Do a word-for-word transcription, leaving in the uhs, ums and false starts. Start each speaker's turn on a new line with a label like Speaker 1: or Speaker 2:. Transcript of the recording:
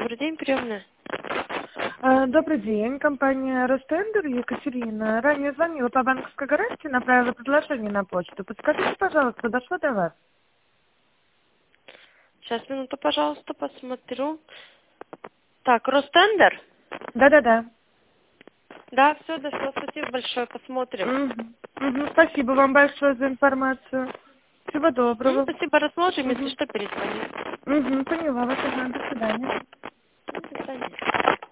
Speaker 1: Добрый день, приемная.
Speaker 2: А, Добрый день, компания Ростендер, Екатерина. Ранее звонила по банковской гарантии, направила предложение на почту. Подскажите, пожалуйста, дошло до вас?
Speaker 1: Сейчас, минуту, пожалуйста, посмотрю. Так, Ростендер?
Speaker 2: Да-да-да.
Speaker 1: Да, все дошло. Спасибо большое, посмотрим.
Speaker 2: Мгм. Мгм. Спасибо вам большое за информацию. Всего
Speaker 1: М,
Speaker 2: доброго.
Speaker 1: Спасибо, рассмотрим, если
Speaker 2: Мгм.
Speaker 1: что, перезвоним.
Speaker 2: Мгм. Поняла вас. Ага, до свидания.
Speaker 1: До свидания.